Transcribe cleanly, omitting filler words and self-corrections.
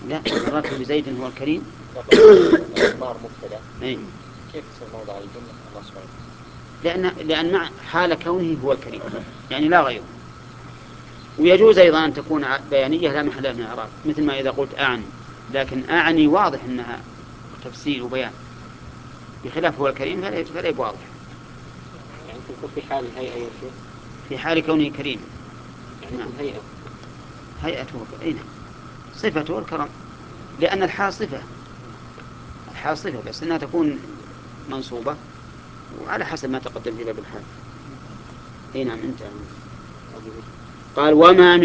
لا، مررت بزيد هو الكريم. مار مبتدأ. أي. كيف تصير موضع الجملة الله سبحانه؟ لأن مع حال كونه هو الكريم يعني لا غيره. ويجوز أيضا أن تكون بيانية لا محل لها من الإعراب، مثل ما إذا قلت أعني، لكن أعني واضح أنها تفسير وبيان، بخلاف هو الكريم فلا يبقى واضح. يعني تكون في حال الهيئة يا شيخ، في حال كونه كريم. يعني نعم. الهيئة هيئته نعم، صفته الكرم، لأن الحال صفة، الحال صفة، بس أنها تكون منصوبة وعلى حسب ما تقدم في باب الحال. نعم. انت قال وما